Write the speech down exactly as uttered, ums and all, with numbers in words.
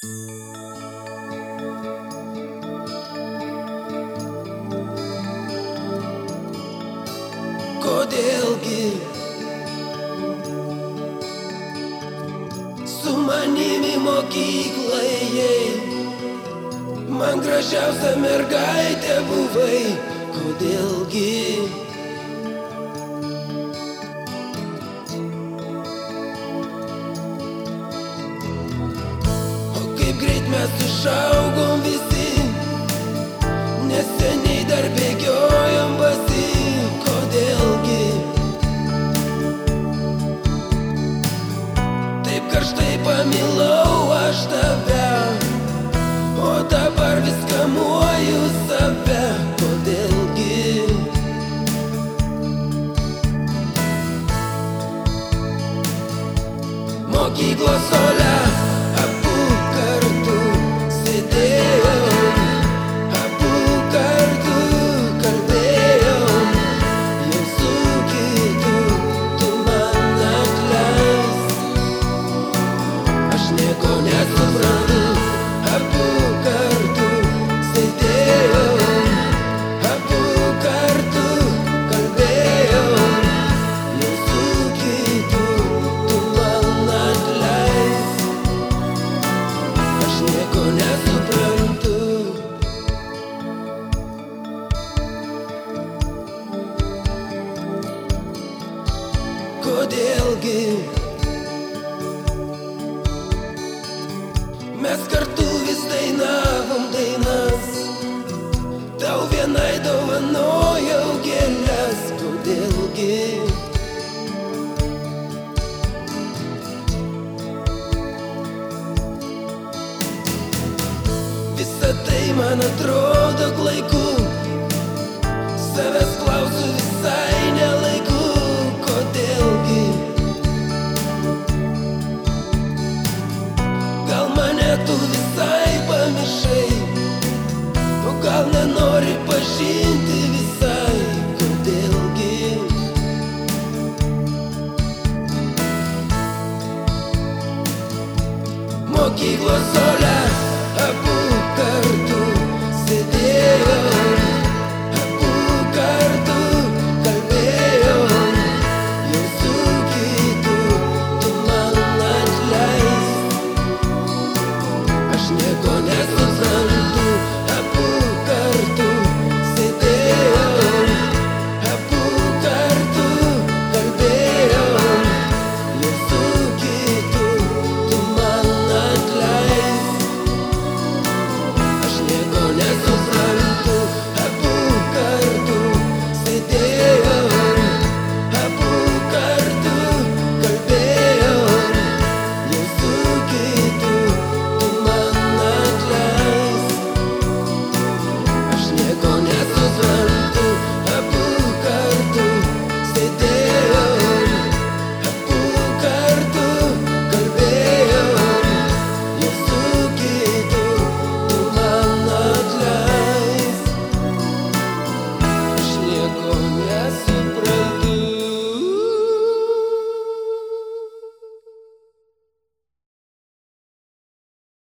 Kodėlgi su manimi mokykloje man gražiausia mergaitė buvai? Kodėlgi o kaip greit mes išaugom visi, neseniai dar bėgiojom basi? Kodėlgi taip karštai pamilau aš tave, o dabar vis kamuoju save? Kodėlgi mokyklos suole abu kartu sėdėjom, abu kartu kalbėjom, jau su kitu tu man atleisk, aš nieko nesuprantu. Abu kartu sėdėjom, abu kartu kalbėjom, jau su kitu tu man atleisk, aš nieko nesuprantu. Kodėlgi mes kartu vis dainavom dainas, tau vienai dovanojau gėles? Kodėlgi visa tai man atrodo klaiku, savęs klausiu visai nelaiku. Kodėlgi gal mane tu visai pamiršai, o gal nenori pažinti visai? Kodėlgi mokyklos suole